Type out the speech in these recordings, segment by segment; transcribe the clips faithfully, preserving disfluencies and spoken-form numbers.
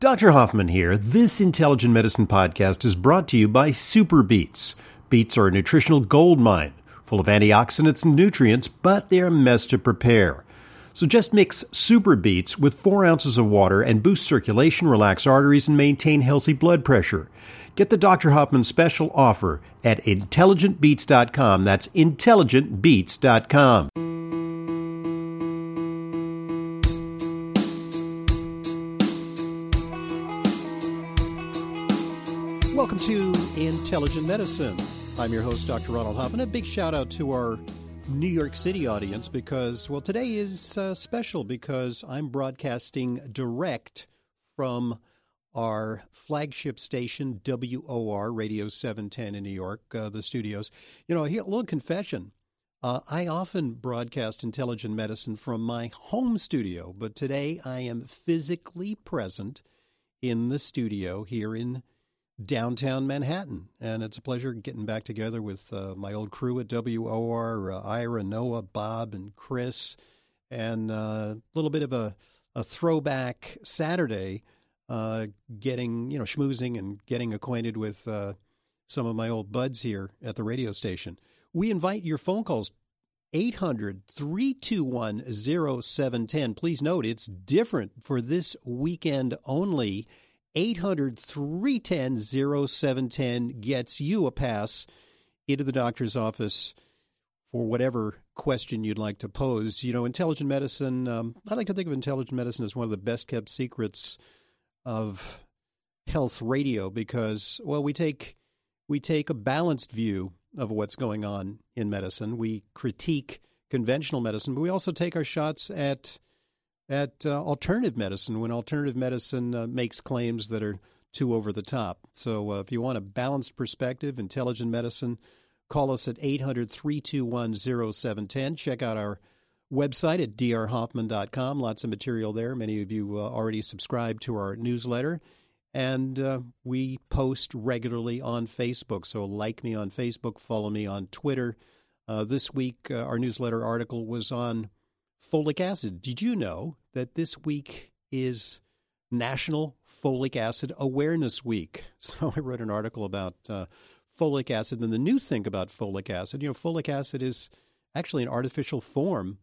Doctor Hoffman here. This Intelligent Medicine podcast is brought to you by Super Beets. Beets are a nutritional gold mine, full of antioxidants and nutrients, but they're a mess to prepare. So just mix Super Beets with four ounces of water and boost circulation, relax arteries, and maintain healthy blood pressure. Get the Doctor Hoffman special offer at intelligent beets dot com. That's intelligent beets dot com. Welcome to Intelligent Medicine. I'm your host, Doctor Ronald Hoffman. A big shout out to our New York City audience because, well, today is uh, special because I'm broadcasting direct from our flagship station, W O R Radio seven ten in New York, uh, the studios. You know, here, a little confession. Uh, I often broadcast Intelligent Medicine from my home studio, but today I am physically present in the studio here in downtown Manhattan, and it's a pleasure getting back together with uh, my old crew at W O R, uh, Ira, Noah, Bob, and Chris, and uh, a little bit of a, a throwback Saturday, uh, getting, you know, schmoozing and getting acquainted with uh, some of my old buds here at the radio station. We invite your phone calls, eight hundred, three two one, oh seven one oh. Please note, it's different for this weekend only. eight hundred, three one zero, oh seven one oh gets you a pass into the doctor's office for whatever question you'd like to pose. You know, intelligent medicine, um, I like to think of intelligent medicine as one of the best-kept secrets of health radio because, well, we take we take a balanced view of what's going on in medicine. We critique conventional medicine, but we also take our shots at at uh, alternative medicine when alternative medicine uh, makes claims that are too over the top. So uh, if you want a balanced perspective, intelligent medicine, call us at eight hundred, three two one, oh seven one oh. Check out our website at d r hoffman dot com. Lots of material there. Many of you uh, already subscribe to our newsletter. And uh, we post regularly on Facebook. So like me on Facebook, follow me on Twitter. Uh, this week, uh, our newsletter article was on folic acid. Did you know that this week is National Folic Acid Awareness Week? So I wrote an article about uh, folic acid. And the new thing about folic acid, you know, folic acid is actually an artificial form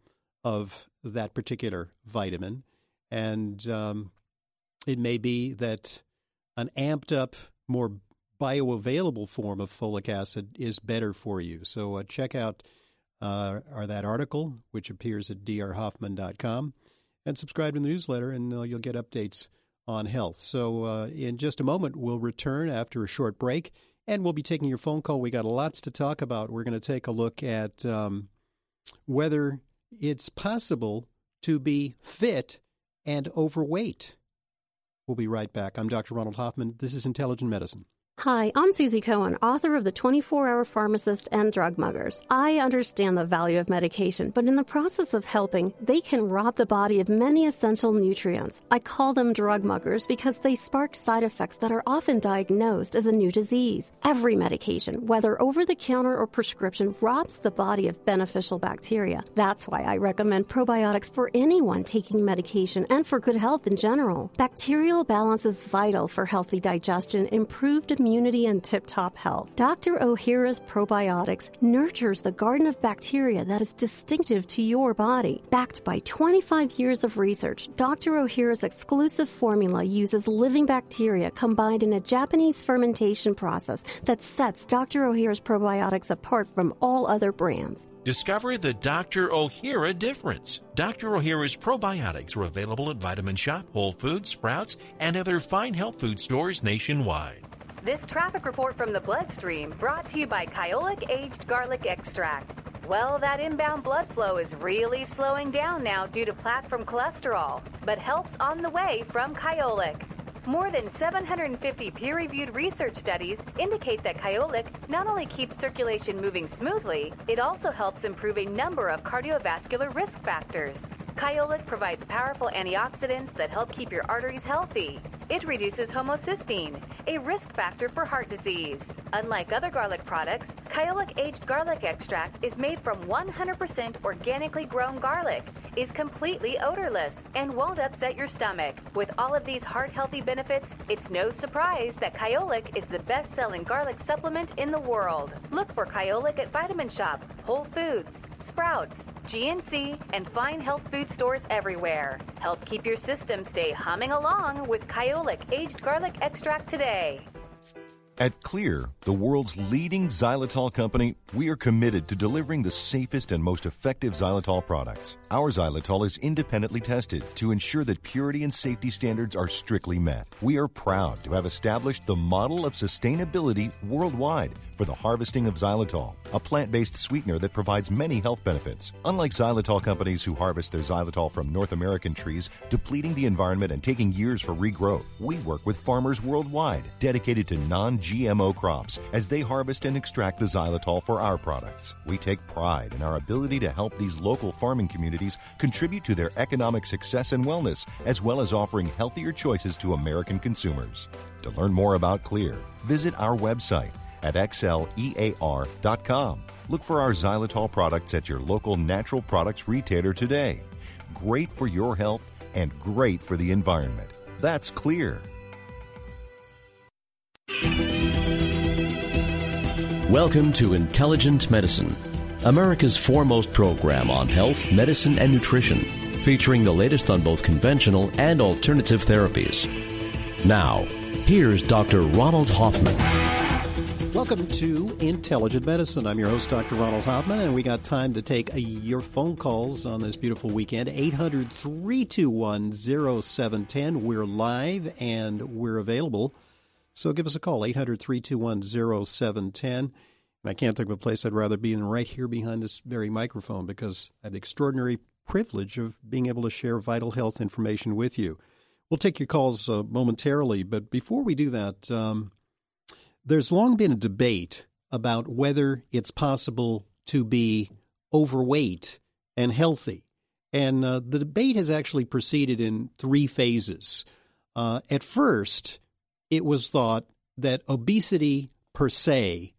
of that particular vitamin. And um, it may be that an amped up, more bioavailable form of folic acid is better for you. So uh, check out uh, our, that article, which appears at d r hoffman dot com, and subscribe to the newsletter, and uh, you'll get updates on health. So uh, in just a moment, we'll return after a short break, and we'll be taking your phone call. We got lots to talk about. We're going to take a look at um, whether it's possible to be fit and overweight. We'll be right back. I'm Doctor Ronald Hoffman. This is Intelligent Medicine. Hi, I'm Susie Cohen, author of The twenty-four hour Pharmacist and Drug Muggers. I understand the value of medication, but in the process of helping, they can rob the body of many essential nutrients. I call them drug muggers because they spark side effects that are often diagnosed as a new disease. Every medication, whether over-the-counter or prescription, robs the body of beneficial bacteria. That's why I recommend probiotics for anyone taking medication and for good health in general. Bacterial balance is vital for healthy digestion, improved immunity, immunity and tip-top health. Doctor Ohhira's Probiotics nurtures the garden of bacteria that is distinctive to your body. Backed by twenty-five years of research, Doctor Ohhira's exclusive formula uses living bacteria combined in a Japanese fermentation process that sets Doctor Ohhira's Probiotics apart from all other brands. Discover the Doctor Ohhira difference. Doctor Ohhira's probiotics are available at Vitamin Shop, Whole Foods, Sprouts, and other fine health food stores nationwide. This traffic report from the bloodstream brought to you by Kyolic Aged Garlic Extract. Well, that inbound blood flow is really slowing down now due to plaque from cholesterol, but help's on the way from Kyolic. More than seven hundred fifty peer-reviewed research studies indicate that Kyolic not only keeps circulation moving smoothly, it also helps improve a number of cardiovascular risk factors. Kyolic provides powerful antioxidants that help keep your arteries healthy. It reduces homocysteine, a risk factor for heart disease. Unlike other garlic products, Kyolic Aged Garlic Extract is made from one hundred percent organically grown garlic. is completely odorless and won't upset your stomach. With all of these heart-healthy benefits, it's no surprise that Kyolic is the best-selling garlic supplement in the world. Look for Kyolic at Vitamin Shop, Whole Foods, Sprouts, G N C, and fine health food stores everywhere. Help keep your system stay humming along with Kyolic Aged Garlic Extract today. At Clear, the world's leading xylitol company, we are committed to delivering the safest and most effective xylitol products. Our xylitol is independently tested to ensure that purity and safety standards are strictly met. We are proud to have established the model of sustainability worldwide for the harvesting of xylitol, a plant-based sweetener that provides many health benefits. Unlike xylitol companies who harvest their xylitol from North American trees, depleting the environment and taking years for regrowth, we work with farmers worldwide dedicated to non-G M O crops as they harvest and extract the xylitol for our products. We take pride in our ability to help these local farming communities contribute to their economic success and wellness, as well as offering healthier choices to American consumers. To learn more about Clear, visit our website at x l e a r dot com. Look for our xylitol products at your local natural products retailer today. Great for your health and great for the environment. That's Clear. Welcome to Intelligent Medicine, America's foremost program on health, medicine, and nutrition, featuring the latest on both conventional and alternative therapies. Now, here's Doctor Ronald Hoffman. Welcome to Intelligent Medicine. I'm your host, Doctor Ronald Hoffman, and we got time to take a, your phone calls on this beautiful weekend. eight hundred, three two one, oh seven one oh. We're live and we're available. So give us a call, eight hundred, three two one, oh seven one oh. And I can't think of a place I'd rather be than right here behind this very microphone, because I have the extraordinary privilege of being able to share vital health information with you. We'll take your calls uh, momentarily, but before we do that, um, there's long been a debate about whether it's possible to be overweight and healthy. And uh, the debate has actually proceeded in three phases. Uh, at first, it was thought that obesity per se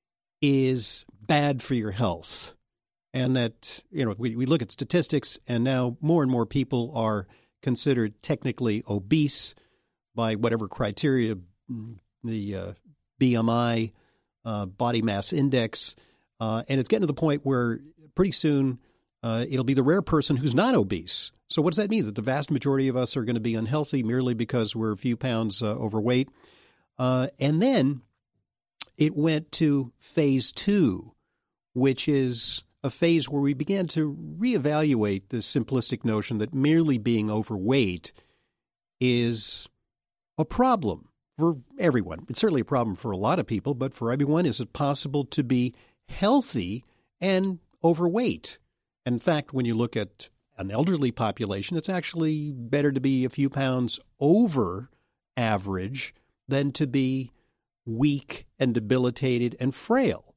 is bad for your health. And that, you know, we, we look at statistics, and now more and more people are considered technically obese by whatever criteria, the uh, B M I, uh, body mass index. Uh, and it's getting to the point where pretty soon uh, it'll be the rare person who's not obese. So what does that mean? That the vast majority of us are going to be unhealthy merely because we're a few pounds uh, overweight. Uh, and then it went to phase two, which is a phase where we began to reevaluate this simplistic notion that merely being overweight is a problem for everyone. It's certainly a problem for a lot of people, but for everyone, is it possible to be healthy and overweight? In fact, when you look at an elderly population, it's actually better to be a few pounds over average than to be weak and debilitated and frail.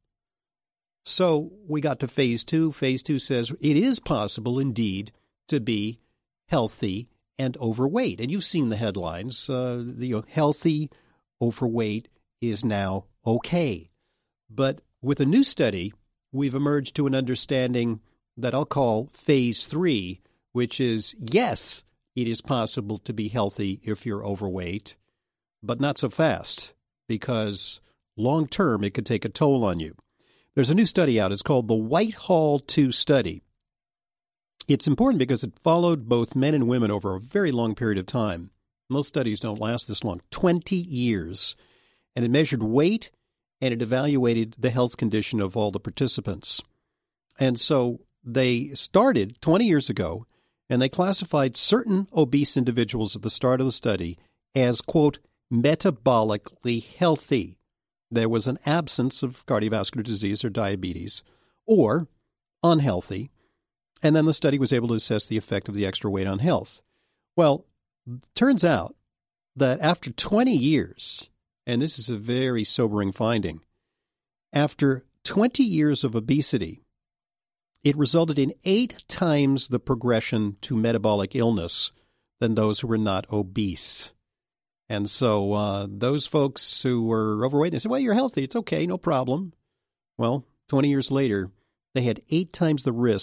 So we got to phase two. Phase two says it is possible indeed to be healthy and overweight. And you've seen the headlines. Uh, the you know, healthy overweight is now okay. But with a new study, we've emerged to an understanding that I'll call phase three, which is, yes, it is possible to be healthy if you're overweight, but not so fast, because long term it could take a toll on you. There's a new study out. It's called the Whitehall two study. It's important because it followed both men and women over a very long period of time. Most studies don't last this long, twenty years. And it measured weight, and it evaluated the health condition of all the participants. And so they started twenty years ago, and they classified certain obese individuals at the start of the study as, quote, metabolically healthy. There was an absence of cardiovascular disease or diabetes, or unhealthy. And then the study was able to assess the effect of the extra weight on health. Well, turns out that after twenty years, and this is a very sobering finding, after twenty years of obesity, it resulted in eight times the progression to metabolic illness than those who were not obese. And so uh, those folks who were overweight, they said, well, you're healthy. It's okay. No problem. Well, twenty years later, they had eight times the risk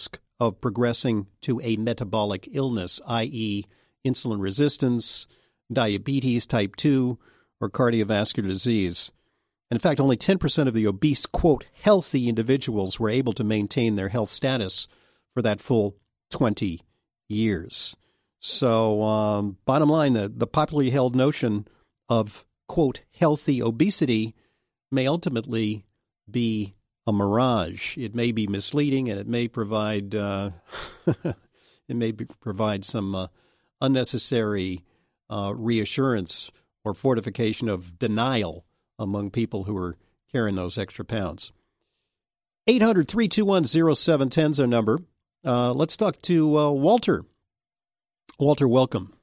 of progressing to a metabolic illness, that is insulin resistance, diabetes type two, or cardiovascular disease. In fact, only ten percent of the obese, quote, healthy individuals were able to maintain their health status for that full twenty years. So, um, bottom line, the, the popularly held notion of, quote, healthy obesity may ultimately be a mirage. It may be misleading, and it may provide uh, it may be, provide some uh, unnecessary uh, reassurance or fortification of denial among people who are carrying those extra pounds. eight hundred, three two one, oh seven one zero is our number. Uh, let's talk to uh, Walter. Walter, welcome.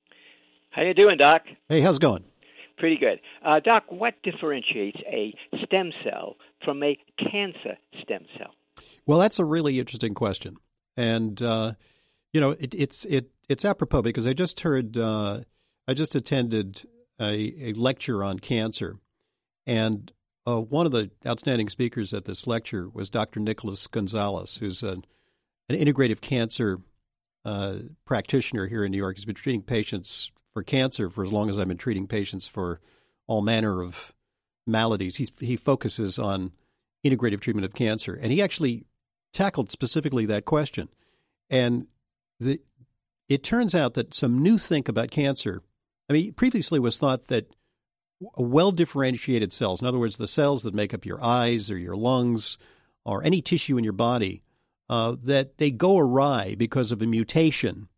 How you doing, Doc? Hey, how's it going? Pretty good. Uh, Doc, what differentiates a stem cell from a cancer stem cell? Well, that's a really interesting question. And, uh, you know, it, it's it it's apropos because I just heard, uh, I just attended a, a lecture on cancer. And uh, one of the outstanding speakers at this lecture was Doctor Nicholas Gonzalez, who's a, an integrative cancer uh, practitioner here in New York. He's been treating patients for cancer for as long as I've been treating patients for all manner of maladies. He's, he focuses on integrative treatment of cancer. And he actually tackled specifically that question. And the, it turns out that some new think about cancer, I mean, previously was thought that well-differentiated cells, in other words, the cells that make up your eyes or your lungs or any tissue in your body, uh, that they go awry because of a mutation.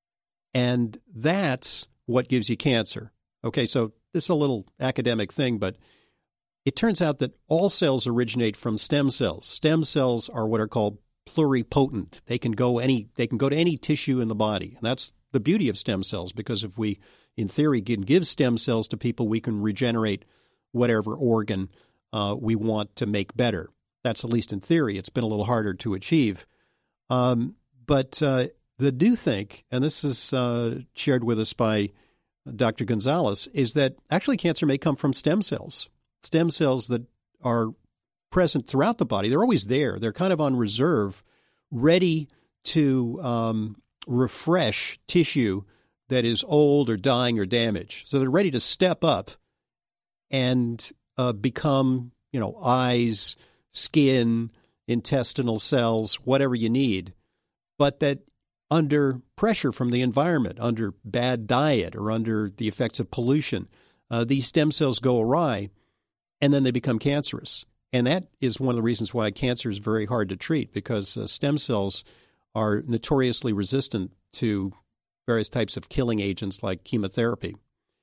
And that's what gives you cancer. Okay, so this is a little academic thing, but it turns out that all cells originate from stem cells. Stem cells are what are called pluripotent. They can go any they can go to any tissue in the body. And that's the beauty of stem cells, because if we, in theory, can give stem cells to people, we can regenerate whatever organ uh, we want to make better. That's at least in theory. It's been a little harder to achieve. Um, but uh, the do think, and this is uh, shared with us by Doctor Gonzalez, is that actually cancer may come from stem cells, stem cells that are present throughout the body. They're always there. They're kind of on reserve, ready to um, refresh tissue that is old or dying or damaged. So they're ready to step up and uh, become, you know, eyes, skin, intestinal cells, whatever you need. But that under pressure from the environment, under bad diet or under the effects of pollution, uh, these stem cells go awry and then they become cancerous. And that is one of the reasons why cancer is very hard to treat, because uh, stem cells are notoriously resistant to various types of killing agents like chemotherapy.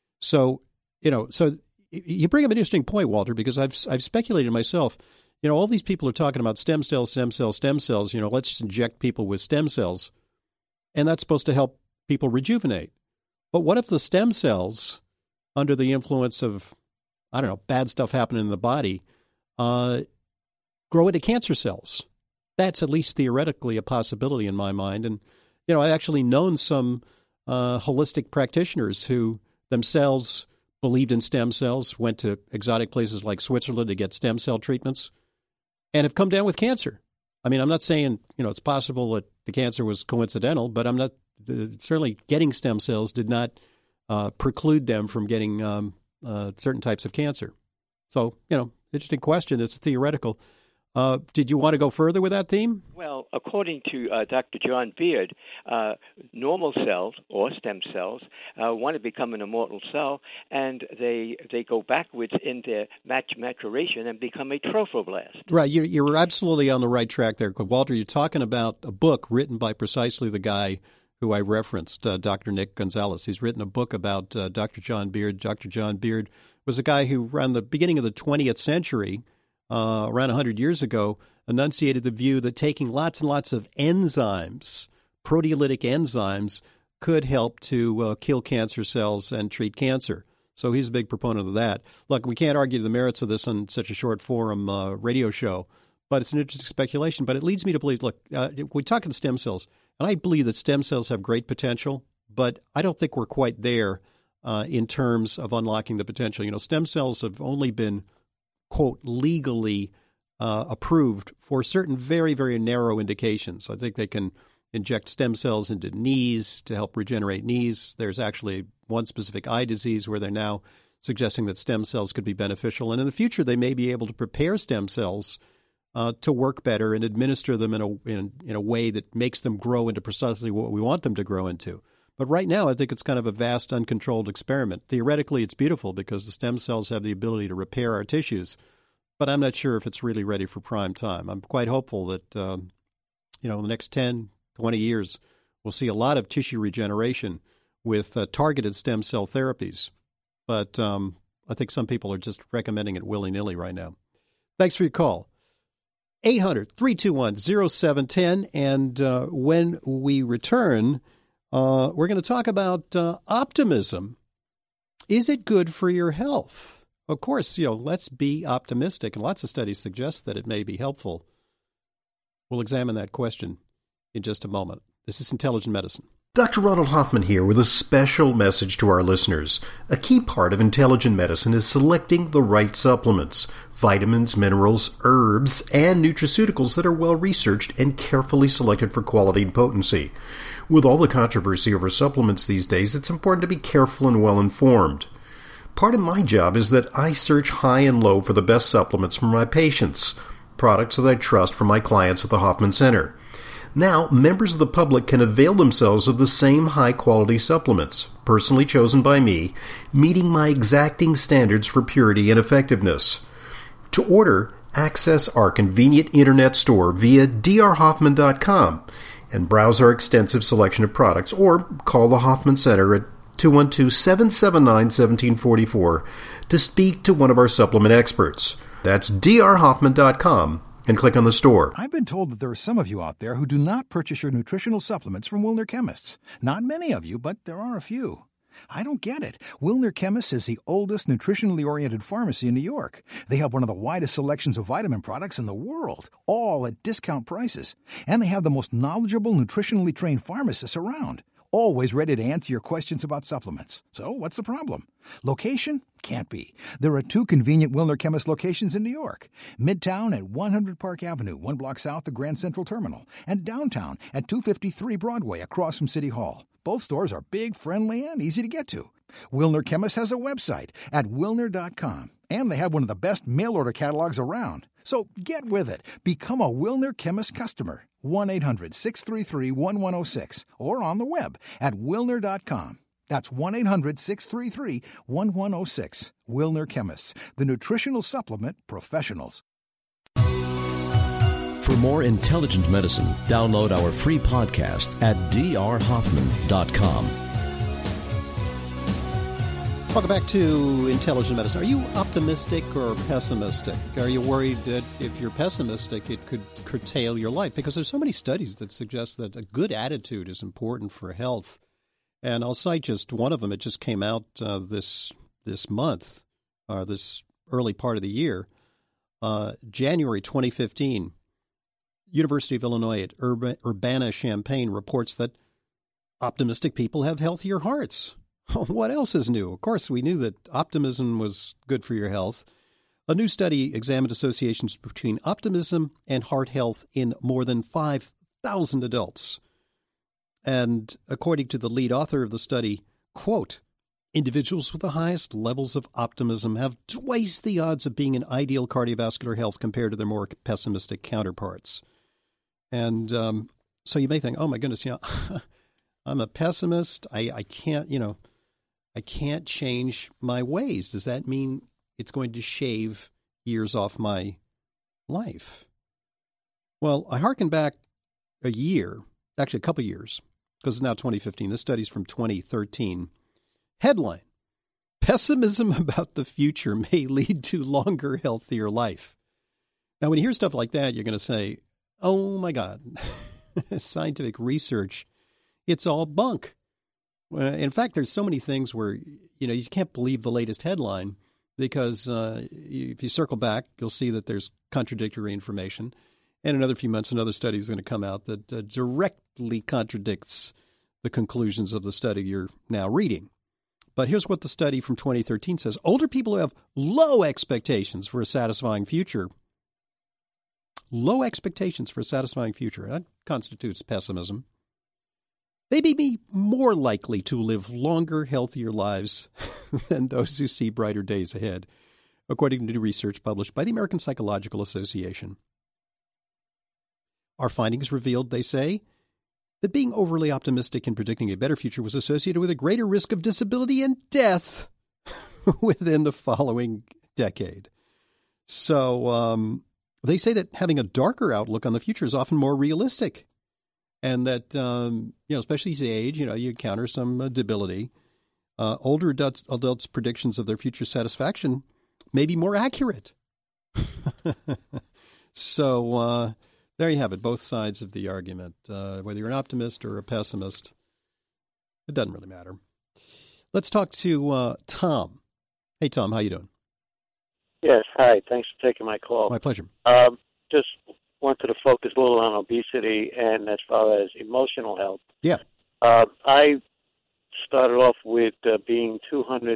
So, you know, so you bring up an interesting point, Walter, because I've I've speculated myself. You know, all these people are talking about stem cells, stem cells, stem cells. You know, let's just inject people with stem cells, and that's supposed to help people rejuvenate. But what if the stem cells, under the influence of, I don't know, bad stuff happening in the body, uh, grow into cancer cells? That's at least theoretically a possibility in my mind. And, you know, I've actually known some uh, holistic practitioners who themselves believed in stem cells, went to exotic places like Switzerland to get stem cell treatments, and have come down with cancer. I mean, I'm not saying, you know, it's possible that the cancer was coincidental, but I'm not, certainly getting stem cells did not uh, preclude them from getting um, uh, certain types of cancer. So, you know, interesting question. It's theoretical. Uh, did you want to go further with that theme? Well, according to uh, Doctor John Beard, uh, normal cells or stem cells uh, want to become an immortal cell, and they they go backwards in their mat- maturation and become a trophoblast. Right. You're, you're absolutely on the right track there. Walter, you're talking about a book written by precisely the guy who I referenced, uh, Doctor Nick Gonzalez. He's written a book about uh, Doctor John Beard. Doctor John Beard was a guy who, around the beginning of the twentieth century, Uh, around one hundred years ago, enunciated the view that taking lots and lots of enzymes, proteolytic enzymes, could help to uh, kill cancer cells and treat cancer. So he's a big proponent of that. Look, we can't argue the merits of this on such a short forum uh, radio show, but it's an interesting speculation. But it leads me to believe, look, uh, we talk in stem cells, and I believe that stem cells have great potential, but I don't think we're quite there uh, in terms of unlocking the potential. You know, stem cells have only been, quote, legally uh, approved for certain very, very narrow indications. I think they can inject stem cells into knees to help regenerate knees. There's actually one specific eye disease where they're now suggesting that stem cells could be beneficial. And in the future, they may be able to prepare stem cells uh, to work better and administer them in a in, in a way that makes them grow into precisely what we want them to grow into. But right now, I think it's kind of a vast, uncontrolled experiment. Theoretically, it's beautiful because the stem cells have the ability to repair our tissues, but I'm not sure if it's really ready for prime time. I'm quite hopeful that, um, you know, in the next ten, twenty years, we'll see a lot of tissue regeneration with uh, targeted stem cell therapies. But um, I think some people are just recommending it willy-nilly right now. Thanks for your call. eight hundred, three two one, oh seven one oh. And uh, when we return, uh, we're going to talk about uh, optimism. Is it good for your health? Of course, you know, let's be optimistic. And lots of studies suggest that it may be helpful. We'll examine that question in just a moment. This is Intelligent Medicine. Doctor Ronald Hoffman here with a special message to our listeners. A key part of intelligent medicine is selecting the right supplements, vitamins, minerals, herbs, and nutraceuticals that are well researched and carefully selected for quality and potency. With all the controversy over supplements these days, it's important to be careful and well informed. Part of my job is that I search high and low for the best supplements for my patients, products that I trust for my clients at the Hoffman Center. Now, members of the public can avail themselves of the same high-quality supplements, personally chosen by me, meeting my exacting standards for purity and effectiveness. To order, access our convenient internet store via d r hoffman dot com and browse our extensive selection of products, or call the Hoffman Center at two one two, seven seven nine, one seven four four to speak to one of our supplement experts. That's d r hoffman dot com. And click on the store. I've been told that there are some of you out there who do not purchase your nutritional supplements from Wilner Chemists. Not many of you, but there are a few. I don't get it. Wilner Chemists is the oldest nutritionally oriented pharmacy in New York. They have one of the widest selections of vitamin products in the world, all at discount prices. And they have the most knowledgeable nutritionally trained pharmacists around, always ready to answer your questions about supplements. So what's the problem? Location? Can't be. There are two convenient Wilner Chemist locations in New York. Midtown at one hundred Park Avenue, one block south of Grand Central Terminal, and downtown at two fifty-three Broadway across from City Hall. Both stores are big, friendly, and easy to get to. Wilner Chemist has a website at wilner dot com, and they have one of the best mail-order catalogs around. So get with it. Become a Wilner Chemist customer. one eight hundred, six three three, one one zero six or on the web at wilner dot com. That's one eight hundred, six three three, one one zero six. Wilner Chemists, the nutritional supplement professionals. For more intelligent medicine, download our free podcast at d r hoffman dot com. Welcome back to Intelligent Medicine. Are you optimistic or pessimistic? Are you worried that if you're pessimistic, it could curtail your life? Because there's so many studies that suggest that a good attitude is important for health. And I'll cite just one of them. It just came out uh, this this month, or this early part of the year, uh, January twenty fifteen. University of Illinois at Urba- Urbana-Champaign reports that optimistic people have healthier hearts. What else is new? Of course, we knew that optimism was good for your health. A new study examined associations between optimism and heart health in more than five thousand adults. And according to the lead author of the study, quote, individuals with the highest levels of optimism have twice the odds of being in ideal cardiovascular health compared to their more pessimistic counterparts. And um, so you may think, oh, my goodness, you know, I'm a pessimist. I, I can't, you know, I can't change my ways. Does that mean it's going to shave years off my life? Well, I hearken back a year, actually a couple years, because it's now twenty fifteen. This study's from twenty thirteen. Headline, pessimism about the future may lead to longer, healthier life. Now, when you hear stuff like that, you're going to say, oh, my God, scientific research, it's all bunk. Uh, in fact, there's so many things where, you know, you can't believe the latest headline because uh, if you circle back, you'll see that there's contradictory information. And in another few months, another study is going to come out that uh, directly contradicts the conclusions of the study you're now reading. But here's what the study from twenty thirteen says. Older people who have low expectations for a satisfying future low expectations for a satisfying future. That constitutes pessimism. They may be more likely to live longer, healthier lives than those who see brighter days ahead, according to new research published by the American Psychological Association. Our findings revealed, they say, that being overly optimistic in predicting a better future was associated with a greater risk of disability and death within the following decade. So um, they say that having a darker outlook on the future is often more realistic, and that, um, you know, especially as you age, you know, you encounter some uh, debility. Uh, older adults, adults' predictions of their future satisfaction may be more accurate. so uh, there you have it, both sides of the argument. Uh, whether you're an optimist or a pessimist, it doesn't really matter. Let's talk to uh, Tom. Hey, Tom, how you doing? Yes, hi. Thanks for taking my call. My pleasure. Um, just wanted to focus a little on obesity and as far as emotional health. Yeah. Uh, I started off with uh, being two hundred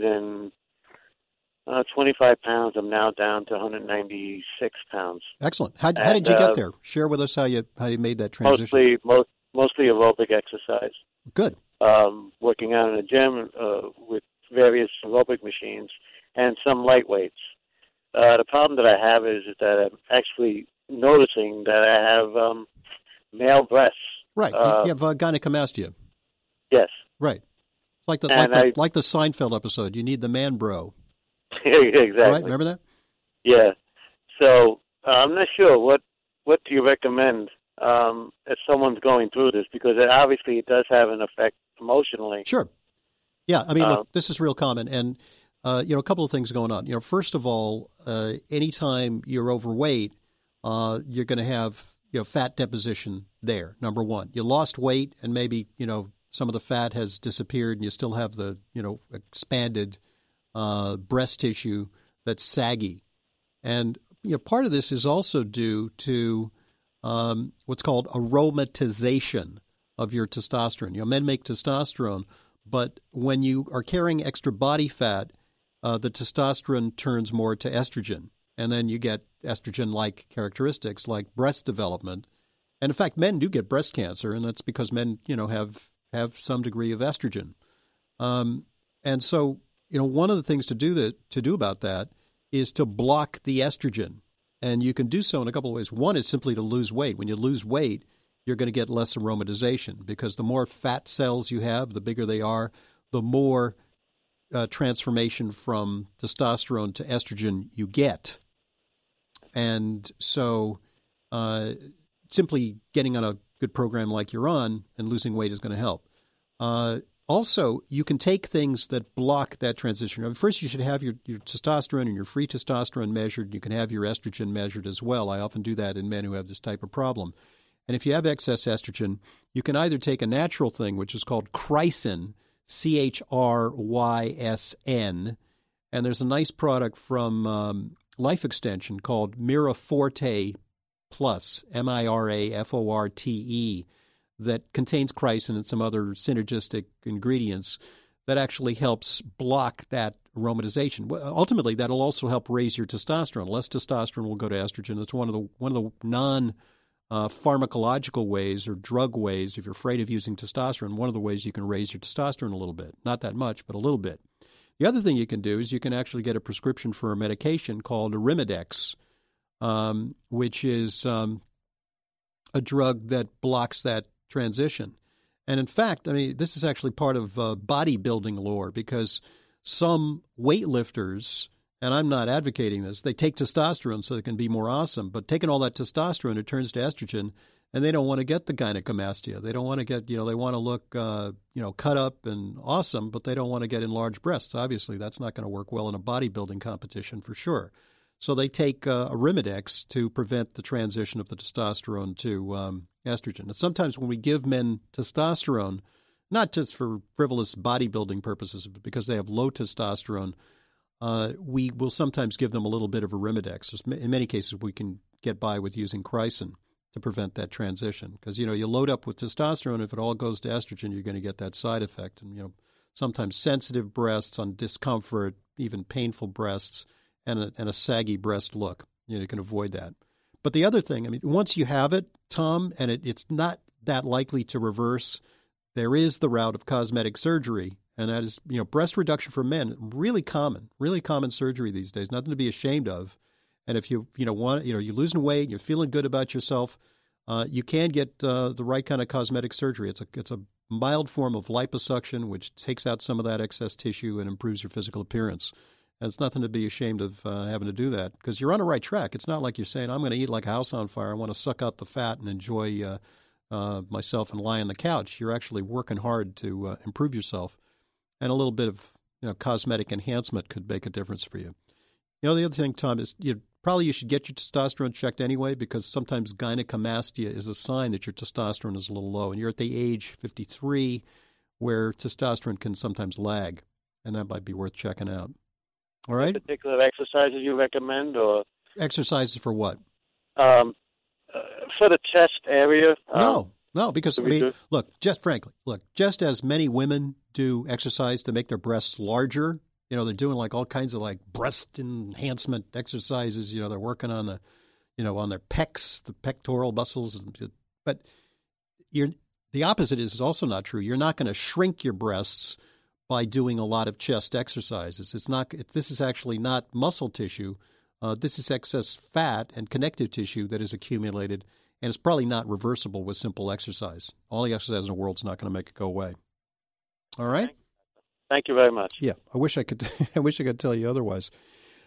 twenty-five pounds. I'm now down to one hundred ninety-six pounds. Excellent. How, and, how did you get uh, there? Share with us how you how you made that transition. Mostly, most, mostly aerobic exercise. Good. Um, working out in a gym uh, with various aerobic machines and some light weights. Uh, the problem that I have is that I'm actually noticing that I have um, male breasts. Right. Uh, you have uh, gynecomastia. Yes. Right. It's like the like And the, I- like the Seinfeld episode. You need the man bro. exactly. Right? Remember that? Yeah. So uh, I'm not sure. What What do you recommend um, if someone's going through this? Because it, obviously it does have an effect emotionally. Sure. Yeah. I mean, Um, look, this is real common. And, uh, you know, a couple of things going on. You know, first of all, uh, anytime you're overweight, uh, you're going to have, you know, fat deposition there, number one. You lost weight and maybe, you know, some of the fat has disappeared and you still have the, you know, expanded uh, breast tissue that's saggy. And, you know, part of this is also due to um, what's called aromatization of your testosterone. You know, men make testosterone, but when you are carrying extra body fat, uh, the testosterone turns more to estrogen. And then you get estrogen-like characteristics like breast development. And in fact, men do get breast cancer, and that's because men, you know, have have some degree of estrogen. Um, and so, you know, one of the things to do that to do about that is to block the estrogen. And you can do so in a couple of ways. One is simply to lose weight. When you lose weight, you're going to get less aromatization because the more fat cells you have, the bigger they are, the more uh, transformation from testosterone to estrogen you get. And so uh, simply getting on a good program like you're on and losing weight is going to help. Uh, also, you can take things that block that transition. I mean, first, you should have your, your testosterone and your free testosterone measured. You can have your estrogen measured as well. I often do that in men who have this type of problem. And if you have excess estrogen, you can either take a natural thing, which is called Chrysyn, C H R Y S N, and there's a nice product from um, Life Extension called Miraforte Plus, M I R A F O R T E, that contains Chrysyn and some other synergistic ingredients that actually helps block that aromatization. Ultimately, that'll also help raise your testosterone. Less testosterone will go to estrogen. It's one of the one of the non Uh, pharmacological ways or drug ways, if you're afraid of using testosterone, one of the ways you can raise your testosterone a little bit. Not that much, but a little bit. The other thing you can do is you can actually get a prescription for a medication called Arimidex, um, which is um, a drug that blocks that transition. And in fact, I mean, this is actually part of uh, bodybuilding lore because some weightlifters, and I'm not advocating this, they take testosterone so they can be more awesome, but taking all that testosterone, it turns to estrogen, and they don't want to get the gynecomastia. They don't want to get, you know, they want to look, uh, you know, cut up and awesome, but they don't want to get enlarged breasts. Obviously, that's not going to work well in a bodybuilding competition for sure. So they take uh, Arimidex to prevent the transition of the testosterone to um, estrogen. And sometimes when we give men testosterone, not just for frivolous bodybuilding purposes, but because they have low testosterone, Uh, we will sometimes give them a little bit of Arimidex. In many cases, we can get by with using Chrysyn to prevent that transition. Because, you know, you load up with testosterone, if it all goes to estrogen, you're going to get that side effect. And, you know, sometimes sensitive breasts on discomfort, even painful breasts, and a, and a saggy breast look. You know, you can avoid that. But the other thing, I mean, once you have it, Tom, and it, it's not that likely to reverse, there is the route of cosmetic surgery. And that is, you know, breast reduction for men, really common, really common surgery these days, nothing to be ashamed of. And if you, you know, want, you know, you're losing weight, you're feeling good about yourself, uh, you can get uh, the right kind of cosmetic surgery. It's a, it's a mild form of liposuction, which takes out some of that excess tissue and improves your physical appearance. And it's nothing to be ashamed of uh, having to do that, because you're on the right track. It's not like you're saying, I'm going to eat like a house on fire. I want to suck out the fat and enjoy uh, uh, myself and lie on the couch. You're actually working hard to uh, improve yourself. And a little bit of, you know, cosmetic enhancement could make a difference for you. You know, the other thing, Tom, is you probably you should get your testosterone checked anyway, because sometimes gynecomastia is a sign that your testosterone is a little low. And you're at the age fifty-three where testosterone can sometimes lag, and that might be worth checking out. All right? Any particular exercises you recommend? Or Exercises for what? Um, uh, for the chest area? Um, no. No, because, I mean, do? look, just frankly, look, just as many women do exercise to make their breasts larger, you know, they're doing like all kinds of like breast enhancement exercises, you know, they're working on the, you know, on their pecs, the pectoral muscles. But you're, the opposite is also not true. You're not going to shrink your breasts by doing a lot of chest exercises. It's not, it, this is actually not muscle tissue. Uh, this is excess fat and connective tissue that is accumulated. And it's probably not reversible with simple exercise. All the exercise in the world is not going to make it go away. All right? Thank you very much. Yeah, I wish I could. I wish I could tell you otherwise.